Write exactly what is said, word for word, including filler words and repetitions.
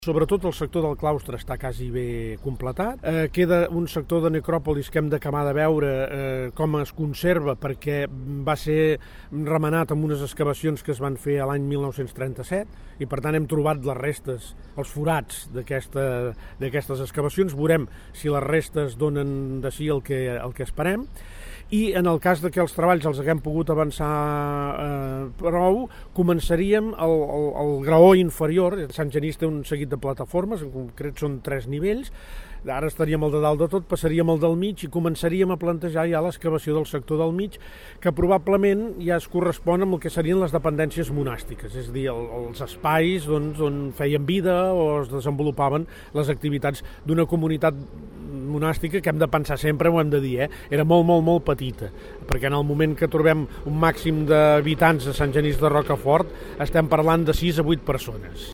Sobretot el sector del claustre està quasi bé completat. Eh, queda un sector de necròpolis que hem d'acabar de veure eh, com es conserva, perquè va ser remenat amb unes excavacions que es van fer a l'any mil nou-cents trenta-set i per tant hem trobat les restes, els forats d'aquesta, d'aquestes excavacions. Veurem si les restes donen de si el que, el que esperem. I en el cas de que els treballs els haguem pogut avançar eh, prou, començaríem el, el, el graó inferior. Sant Genís té un seguit de plataformes, en concret són tres nivells. Ara estaríem al de dalt de tot, passaríem al del mig i començaríem a plantejar ja l'excavació del sector del mig, que probablement ja es correspon amb el que serien les dependències monàstiques, és a dir, el, els espais doncs, on feien vida o es desenvolupaven les activitats d'una comunitat monàstica que hem de pensar sempre, ho hem de dir, eh? Era molt, molt, molt petita, perquè en el moment que trobem un màxim d'habitants a Sant Genís de Rocafort estem parlant de sis a vuit persones.